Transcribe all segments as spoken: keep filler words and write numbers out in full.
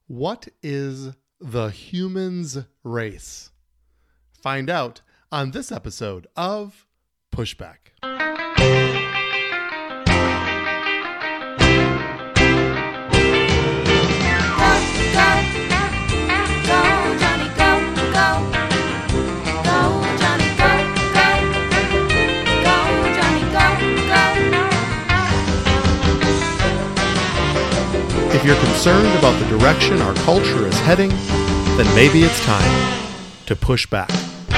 What is the human's race? Find out on this episode of Pushback. If you're concerned about the direction our culture is heading, then maybe it's time to push back.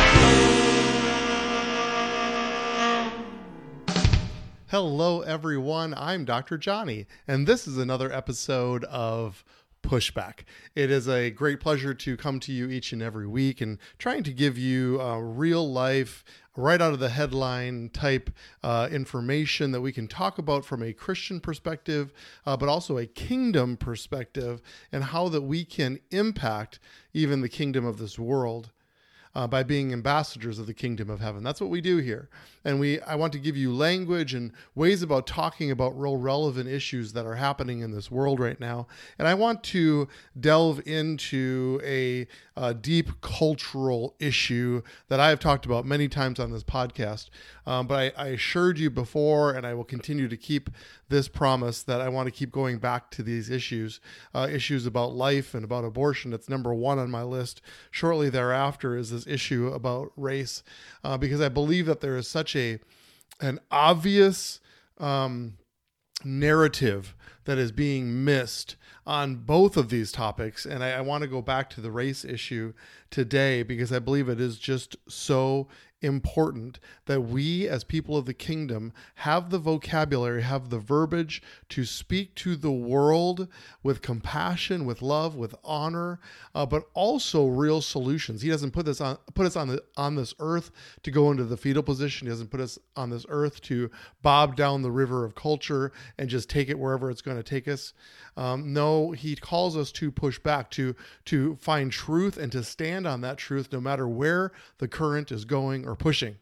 Hello, everyone. I'm Doctor Johnny, and this is another episode of Pushback. It is a great pleasure to come to you each and every week and trying to give you uh, real life, right out of the headline type uh, information that we can talk about from a Christian perspective, uh, but also a kingdom perspective, and how that we can impact even the kingdom of this world uh, by being ambassadors of the kingdom of heaven. That's what we do here. And we, I want to give you language and ways about talking about real relevant issues that are happening in this world right now. And I want to delve into a, a deep cultural issue that I have talked about many times on this podcast. Um, but I, I assured you before, and I will continue to keep this promise, that I want to keep going back to these issues, uh, issues about life and about abortion. It's number one on my list. Shortly thereafter is this issue about race, uh, because I believe that there is such a an obvious um, narrative that is being missed on both of these topics. And I, I want to go back to the race issue today because I believe it is just so important that we as people of the kingdom have the vocabulary, have the verbiage to speak to the world with compassion, with love, with honor, uh, but also real solutions. He doesn't put this on put us on the on this earth to go into the fetal position. He doesn't put us on this earth to bob down the river of culture and just take it wherever it's going to take us. Um, no, he calls us to push back, to to find truth and to stand on that truth no matter where the current is going or pushing.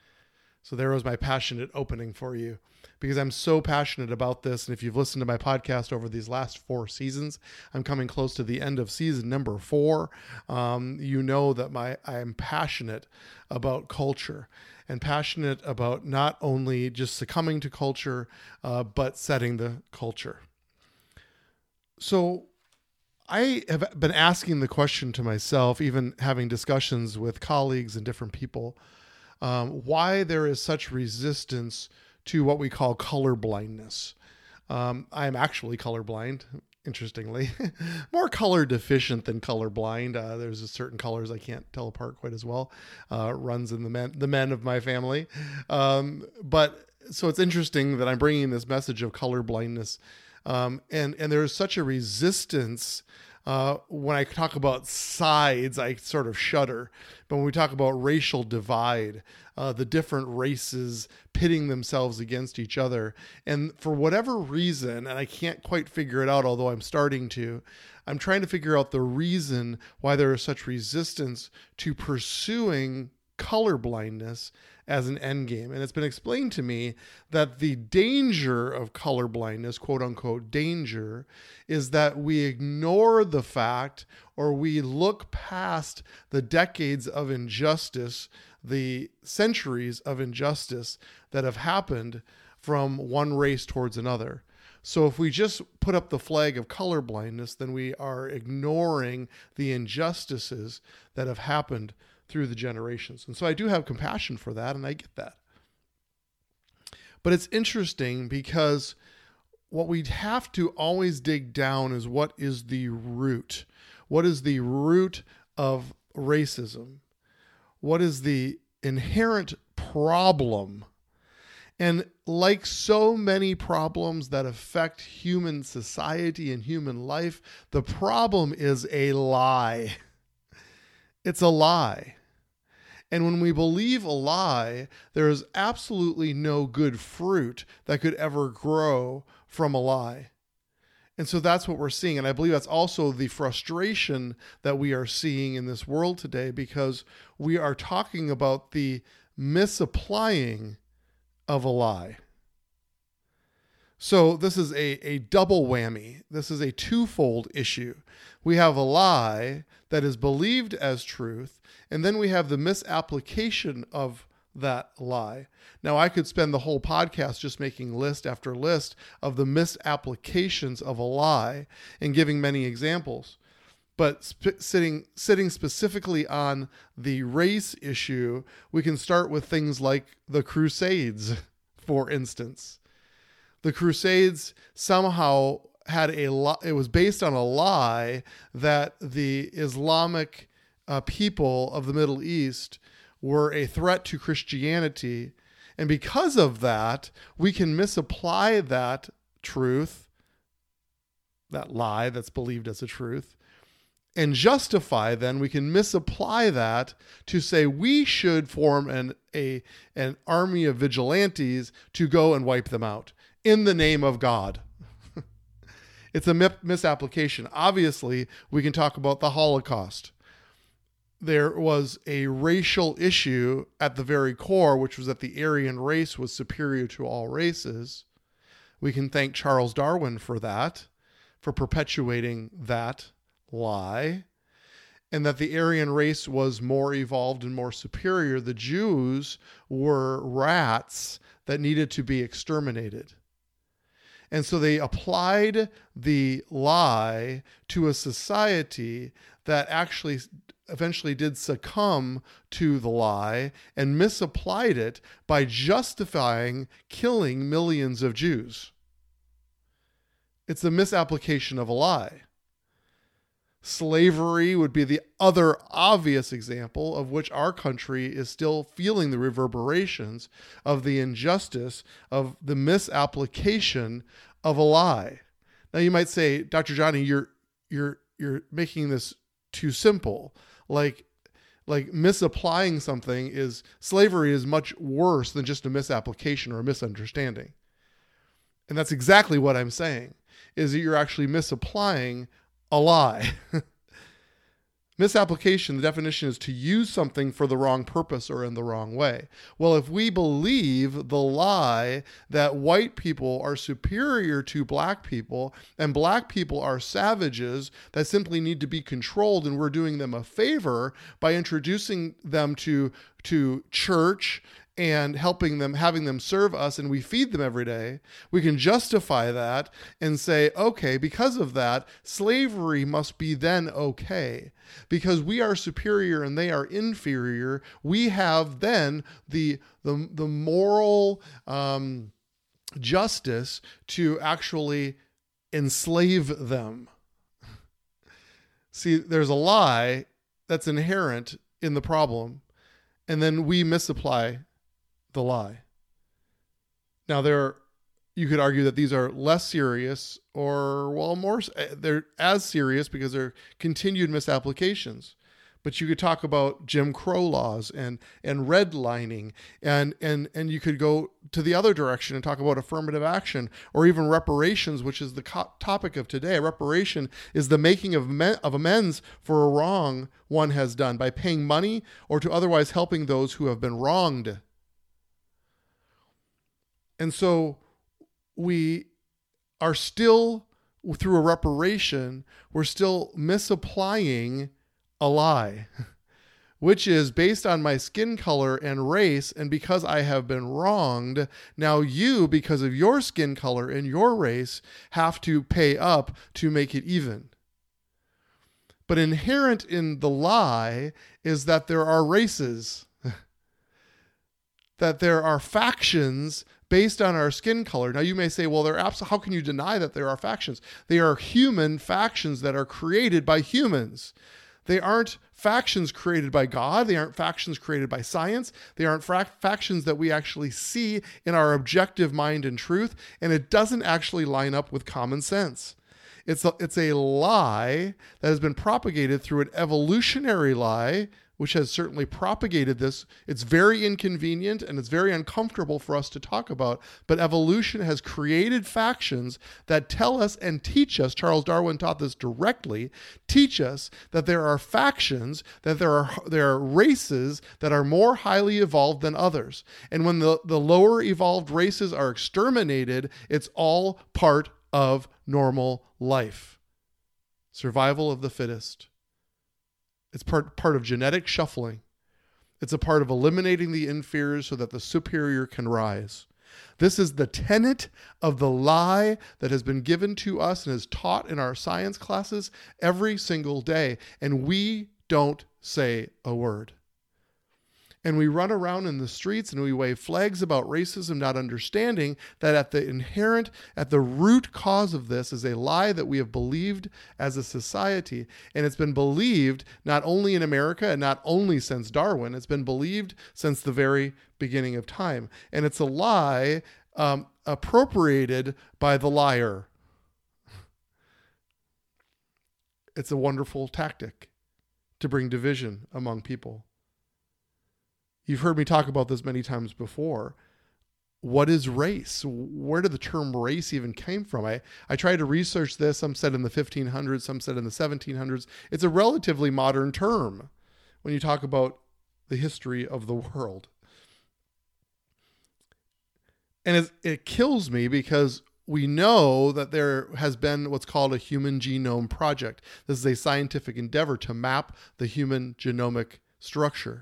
So there was my passionate opening for you, because I'm so passionate about this. And if you've listened to my podcast over these last four seasons, I'm coming close to the end of season number four. Um, you know that my I'm passionate about culture and passionate about not only just succumbing to culture, uh, but setting the culture. So I have been asking the question to myself, even having discussions with colleagues and different people, um, why there is such resistance to what we call color blindness. Um, I am actually colorblind, interestingly, more color deficient than colorblind. Uh, there's a certain colors I can't tell apart quite as well. Uh, runs in the men, the men of my family. Um, but so it's interesting that I'm bringing this message of color blindness. Um, and, and there's such a resistance. Uh, when I talk about sides, I sort of shudder. But when we talk about racial divide, uh, the different races pitting themselves against each other, and for whatever reason, and I can't quite figure it out, although I'm starting to, I'm trying to figure out the reason why there is such resistance to pursuing color blindness as an end game. And it's been explained to me that the danger of color blindness, quote unquote danger, is that we ignore the fact, or we look past the decades of injustice, the centuries of injustice that have happened from one race towards another. So if we just put up the flag of color blindness, then we are ignoring the injustices that have happened through the generations. And so I do have compassion for that, and I get that. But it's interesting because what we have to always dig down is, what is the root? What is the root of racism? What is the inherent problem? And like so many problems that affect human society and human life, the problem is a lie. It's a lie. And when we believe a lie, there is absolutely no good fruit that could ever grow from a lie. And so that's what we're seeing. And I believe that's also the frustration that we are seeing in this world today, because we are talking about the misapplying of a lie. So this is a, a double whammy. This is a twofold issue. We have a lie that is believed as truth, and then we have the misapplication of that lie. Now, I could spend the whole podcast just making list after list of the misapplications of a lie and giving many examples. But sp- sitting sitting specifically on the race issue, we can start with things like the Crusades, for instance. The Crusades somehow had a lot, it was based on a lie that the Islamic uh, people of the Middle East were a threat to Christianity. And because of that, we can misapply that truth, that lie that's believed as a truth, and justify, then we can misapply that to say we should form an, a, an army of vigilantes to go and wipe them out in the name of God. It's a misapplication. Obviously, we can talk about the Holocaust. There was a racial issue at the very core, which was that the Aryan race was superior to all races. We can thank Charles Darwin for that, for perpetuating that lie, and that the Aryan race was more evolved and more superior. The Jews were rats that needed to be exterminated. And so they applied the lie to a society that actually eventually did succumb to the lie and misapplied it by justifying killing millions of Jews. It's a misapplication of a lie. Slavery would be the other obvious example of which our country is still feeling the reverberations of the injustice of the misapplication of a lie. Now you might say, Doctor Johnny, you're you're you're making this too simple. Like like misapplying something is slavery is much worse than just a misapplication or a misunderstanding. And that's exactly what I'm saying, is that you're actually misapplying a lie. Misapplication, the definition is to use something for the wrong purpose or in the wrong way. Well, if we believe the lie that white people are superior to black people and black people are savages that simply need to be controlled, and we're doing them a favor by introducing them to, to church and helping them, having them serve us, and we feed them every day, we can justify that and say, okay, because of that, slavery must be then okay. Because we are superior and they are inferior, we have then the, the, the moral um, justice to actually enslave them. See, there's a lie that's inherent in the problem, and then we misapply the lie. Now, there, you could argue that these are less serious, or well, more. They're as serious because they're continued misapplications. But you could talk about Jim Crow laws and and redlining, and and and you could go to the other direction and talk about affirmative action, or even reparations, which is the co- topic of today. Reparation is the making of me- of amends for a wrong one has done by paying money or to otherwise helping those who have been wronged. And so we are still, through a reparation, we're still misapplying a lie, which is based on my skin color and race. And because I have been wronged, now you, because of your skin color and your race, have to pay up to make it even. But inherent in the lie is that there are races, that there are factions based on our skin color. Now you may say, well, they're abs- how can you deny that there are factions? They are human factions that are created by humans. They aren't factions created by God. They aren't factions created by science. They aren't fra- factions that we actually see in our objective mind and truth. And it doesn't actually line up with common sense. It's a, it's a lie that has been propagated through an evolutionary lie, which has certainly propagated this. It's very inconvenient and it's very uncomfortable for us to talk about, but evolution has created factions that tell us and teach us, Charles Darwin taught this directly, teach us that there are factions, that there are there are races that are more highly evolved than others. And when the, the lower evolved races are exterminated, it's all part of normal life. Survival of the fittest. It's part, part of genetic shuffling. It's a part of eliminating the inferior so that the superior can rise. This is the tenet of the lie that has been given to us and is taught in our science classes every single day. And we don't say a word. And we run around in the streets and we wave flags about racism, not understanding that at the inherent, at the root cause of this is a lie that we have believed as a society. And it's been believed not only in America and not only since Darwin, it's been believed since the very beginning of time. And it's a lie um, appropriated by the liar. It's a wonderful tactic to bring division among people. You've heard me talk about this many times before. What is race? Where did the term race even came from? I, I tried to research this. Some said in the fifteen hundreds, some said in the seventeen hundreds. It's a relatively modern term when you talk about the history of the world. And it, it kills me because we know that there has been what's called a human genome project. This is a scientific endeavor to map the human genomic structure.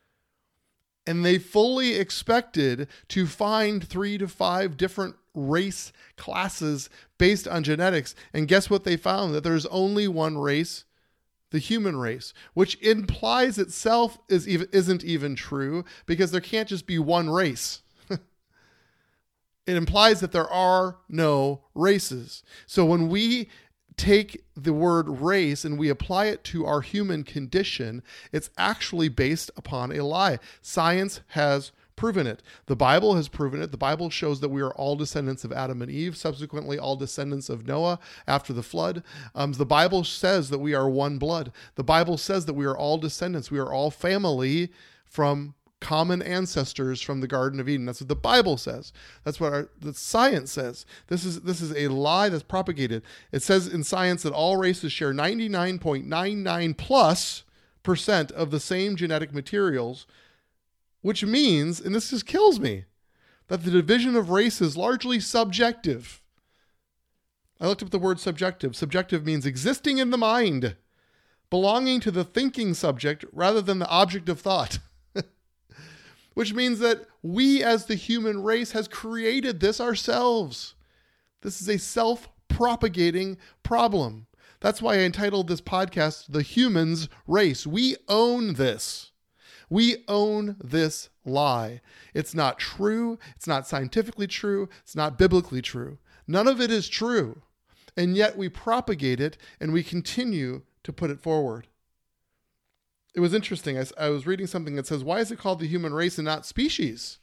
And they fully expected to find three to five different race classes based on genetics. And guess what they found? That there's only one race, the human race, which implies itself is even, isn't even true because there can't just be one race. It implies that there are no races. So when we take the word race and we apply it to our human condition, it's actually based upon a lie. Science has proven it. The Bible has proven it. The Bible shows that we are all descendants of Adam and Eve, subsequently all descendants of Noah after the flood. Um, the Bible says that we are one blood. The Bible says that we are all descendants. We are all family from common ancestors from the Garden of Eden. That's what the Bible says. That's what our the science says. This is this is a lie that's propagated. It says in science that all races share ninety-nine point nine nine plus percent of the same genetic materials, which means, and this just kills me, that the division of race is largely subjective. I looked up the word subjective. Subjective means existing in the mind, belonging to the thinking subject rather than the object of thought. Which means that we as the human race has created this ourselves. This is a self-propagating problem. That's why I entitled this podcast, The Humans Race. We own this. We own this lie. It's not true. It's not scientifically true. It's not biblically true. None of it is true. And yet we propagate it and we continue to put it forward. It was interesting. I, I was reading something that says, why is it called the human race and not species?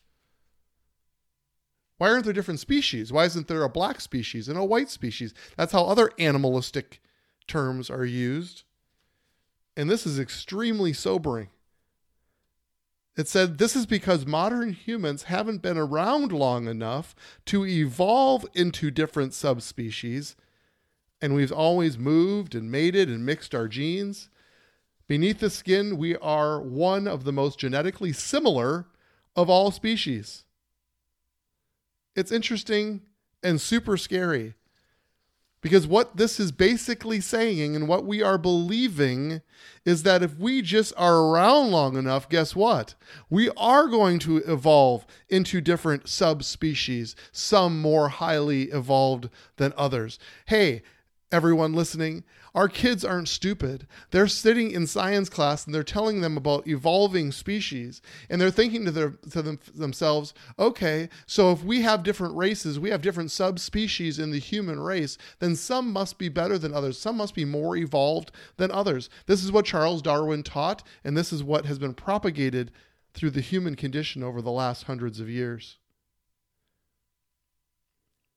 Why aren't there different species? Why isn't there a black species and a white species? That's how other animalistic terms are used. And this is extremely sobering. It said, this is because modern humans haven't been around long enough to evolve into different subspecies. And we've always moved and mated and mixed our genes. Beneath the skin, we are one of the most genetically similar of all species. It's interesting and super scary because what this is basically saying and what we are believing is that if we just are around long enough, guess what? We are going to evolve into different subspecies, some more highly evolved than others. Hey, everyone listening, our kids aren't stupid. They're sitting in science class and they're telling them about evolving species. And they're thinking to, their, to them, themselves, okay, so if we have different races, we have different subspecies in the human race, then some must be better than others. Some must be more evolved than others. This is what Charles Darwin taught, and this is what has been propagated through the human condition over the last hundreds of years.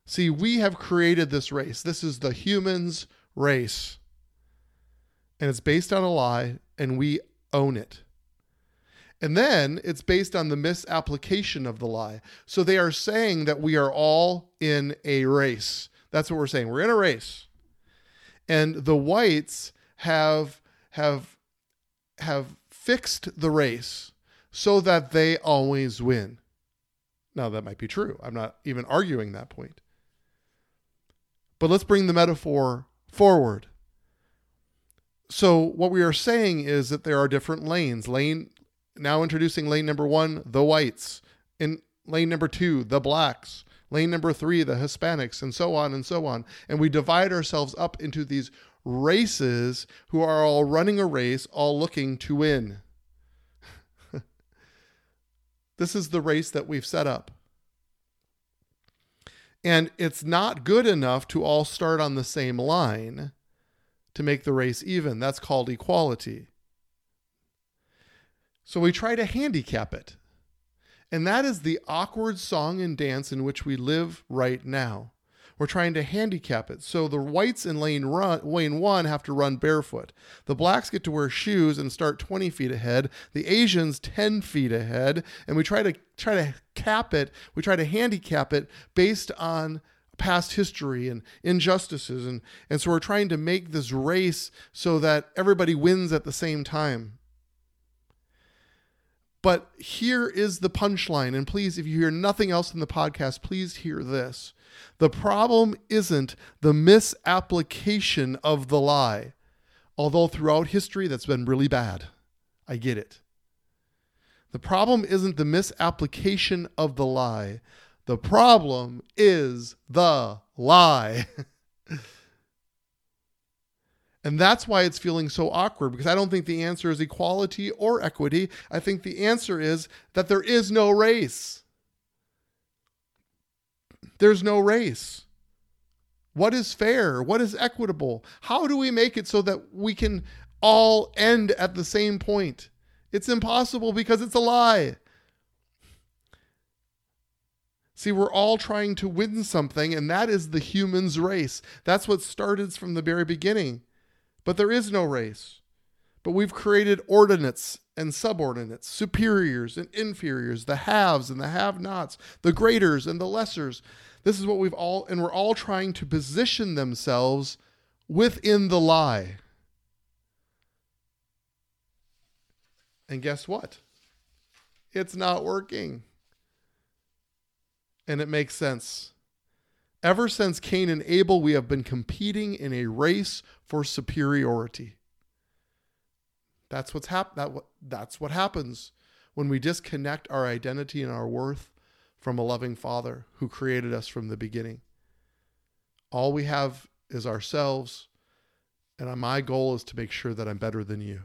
See, we have created this race. This is the humans' race. And it's based on a lie, and we own it. And then it's based on the misapplication of the lie. So they are saying that we are all in a race. That's what we're saying. We're in a race. And the whites have, have, have fixed the race so that they always win. Now, that might be true. I'm not even arguing that point. But let's bring the metaphor forward. So what we are saying is that there are different lanes. Lane, now introducing lane number one, the whites. In lane number two, the blacks. Lane number three, the Hispanics, and so on and so on. And we divide ourselves up into these races who are all running a race, all looking to win. This is the race that we've set up. And it's not good enough to all start on the same line to make the race even. That's called equality. So we try to handicap it. And that is the awkward song and dance in which we live right now. We're trying to handicap it. So the whites in lane, run, lane one have to run barefoot. The blacks get to wear shoes and start twenty feet ahead. The Asians ten feet ahead. And we try to try to cap it. We try to handicap it based on past history and injustices. And, and so we're trying to make this race so that everybody wins at the same time. But here is the punchline. And please, if you hear nothing else in the podcast, please hear this. The problem isn't the misapplication of the lie, although throughout history that's been really bad. I get it. The problem isn't the misapplication of the lie. The problem is the lie. And that's why it's feeling so awkward, because I don't think the answer is equality or equity. I think the answer is that there is no race. There's no race. What is fair? What is equitable? How do we make it so that we can all end at the same point? It's impossible because it's a lie. See, we're all trying to win something, and that is the humans' race. That's what started from the very beginning. But there is no race. But we've created ordinates and subordinates, superiors and inferiors, the haves and the have-nots, the greaters and the lessers. This is what we've all, and we're all trying to position themselves within the lie. And guess what? It's not working. And it makes sense. Ever since Cain and Abel, we have been competing in a race for superiority. That's what's hap- that, that's what happens when we disconnect our identity and our worth from a loving Father who created us from the beginning. All we have is ourselves, and my goal is to make sure that I'm better than you.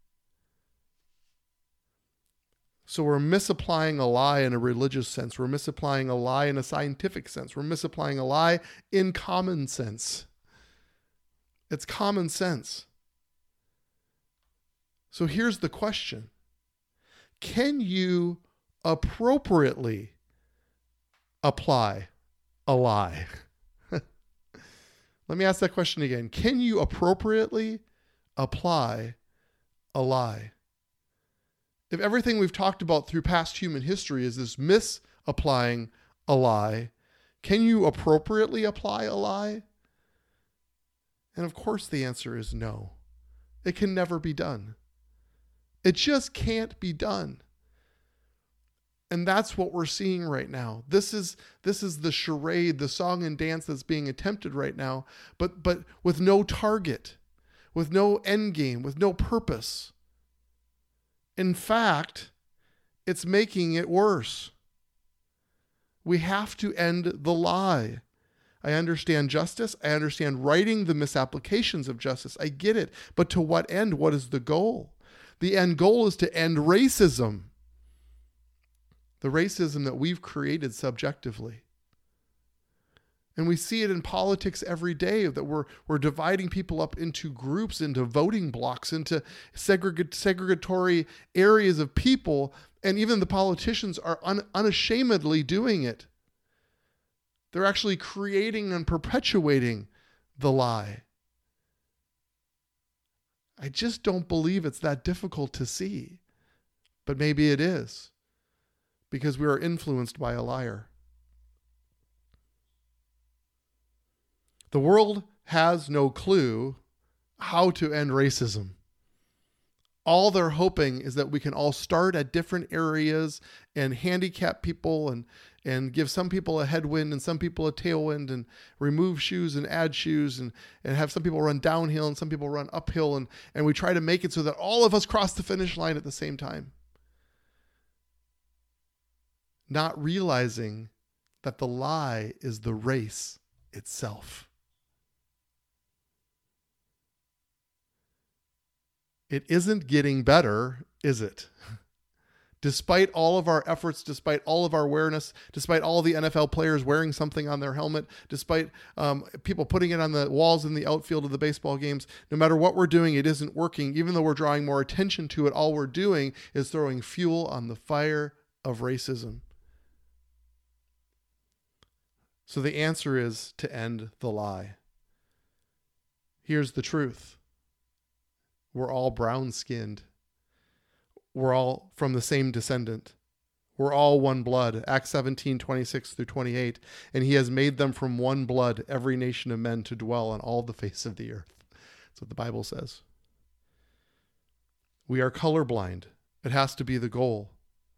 So we're misapplying a lie in a religious sense. We're misapplying a lie in a scientific sense. We're misapplying a lie in common sense. It's common sense. So here's the question. Can you appropriately apply a lie? Let me ask that question again. Can you appropriately apply a lie? If everything we've talked about through past human history is this misapplying a lie, can you appropriately apply a lie? And of course the answer is no. It can never be done. It just can't be done. And that's what we're seeing right now. This is this is the charade, the song and dance that's being attempted right now, but but with no target, with no end game, with no purpose. In fact, it's making it worse. We have to end the lie. I understand justice. I understand righting the misapplications of justice. I get it. But to what end? What is the goal? The end goal is to end racism. The racism that we've created subjectively. And we see it in politics every day, that we're we're dividing people up into groups, into voting blocks, into segregate, segregatory areas of people. And even the politicians are un, unashamedly doing it. They're actually creating and perpetuating the lie. I just don't believe it's that difficult to see. But maybe it is, because we are influenced by a liar. The world has no clue how to end racism. All they're hoping is that we can all start at different areas and handicap people and, and give some people a headwind and some people a tailwind and remove shoes and add shoes and, and have some people run downhill and some people run uphill. And, and we try to make it so that all of us cross the finish line at the same time. Not realizing that the lie is the race itself. It isn't getting better, is it? Despite all of our efforts, despite all of our awareness, despite all the N F L players wearing something on their helmet, despite um, people putting it on the walls in the outfield of the baseball games, no matter what we're doing, it isn't working. Even though we're drawing more attention to it, all we're doing is throwing fuel on the fire of racism. So the answer is to end the lie. Here's the truth. We're all brown-skinned. We're all from the same descendant. We're all one blood. Acts seventeen, twenty-six through twenty-eight. And he has made them from one blood, every nation of men, to dwell on all the face of the earth. That's what the Bible says. We are colorblind. It has to be the goal.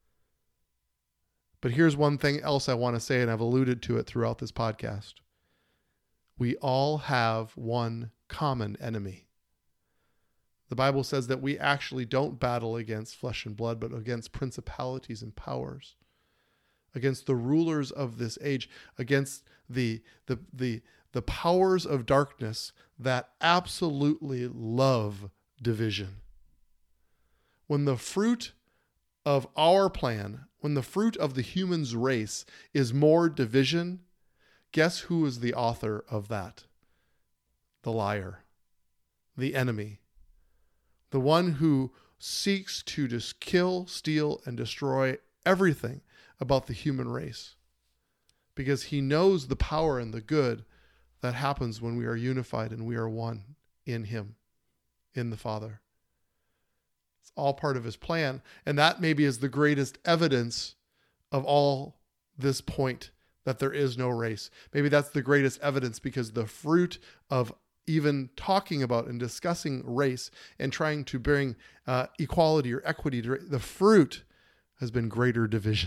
But here's one thing else I want to say, and I've alluded to it throughout this podcast. We all have one common enemy. The Bible says that we actually don't battle against flesh and blood, but against principalities and powers, against the rulers of this age, against the, the, the, the powers of darkness that absolutely love division. When the fruit of our plan, when the fruit of the human's race is more division, guess who is the author of that? The liar, the enemy. The one who seeks to just kill, steal, and destroy everything about the human race. Because he knows the power and the good that happens when we are unified and we are one in him, in the Father. It's all part of his plan. And that maybe is the greatest evidence of all this point, that there is no race. Maybe that's the greatest evidence, because the fruit of even talking about and discussing race and trying to bring uh, equality or equity to the fruit has been greater division.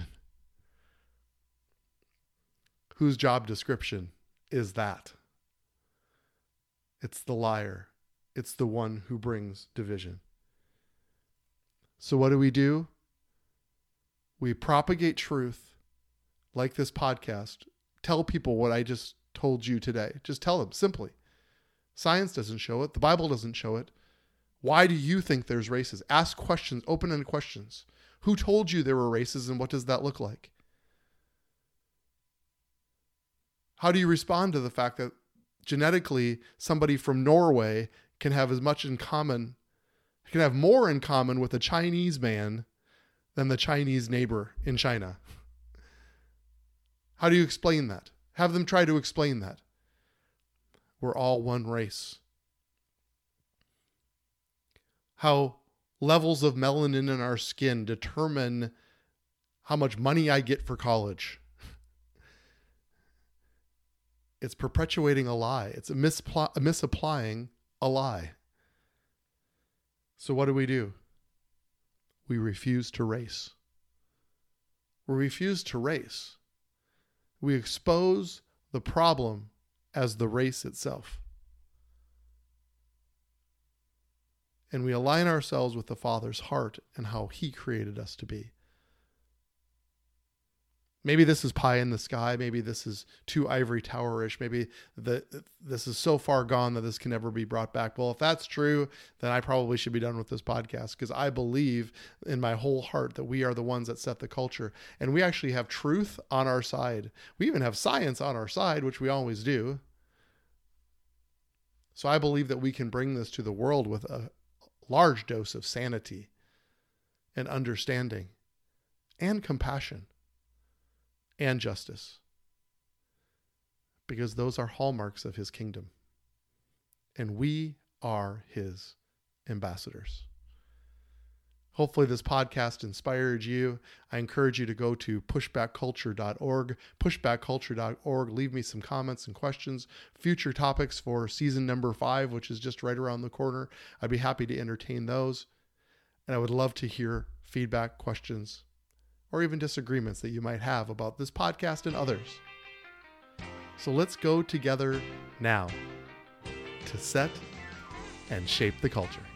Whose job description is that? It's the liar. It's the one who brings division. So what do we do? We propagate truth like this podcast. Tell people what I just told you today. Just tell them simply. Science doesn't show it. The Bible doesn't show it. Why do you think there's races? Ask questions, open-ended questions. Who told you there were races, and what does that look like? How do you respond to the fact that genetically somebody from Norway can have as much in common, can have more in common with a Chinese man than the Chinese neighbor in China? How do you explain that? Have them try to explain that. We're all one race. How levels of melanin in our skin determine how much money I get for college. It's perpetuating a lie. It's a, mispl- a misapplying a lie. So what do we do? We refuse to race. We refuse to race. We expose the problem as the race itself. And we align ourselves with the Father's heart and how he created us to be. Maybe this is pie in the sky. Maybe this is too ivory tower-ish. Maybe the, this is so far gone that this can never be brought back. Well, if that's true, then I probably should be done with this podcast, because I believe in my whole heart that we are the ones that set the culture. And we actually have truth on our side. We even have science on our side, which we always do. So I believe that we can bring this to the world with a large dose of sanity and understanding and compassion and justice. because those are hallmarks of his kingdom. And we are his ambassadors. Hopefully this podcast inspired you. I encourage you to go to pushback culture dot org, pushback culture dot org. Leave me some comments and questions, future topics for season number five, which is just right around the corner. I'd be happy to entertain those. And I would love to hear feedback, questions, or even disagreements that you might have about this podcast and others. So let's go together now to set and shape the culture.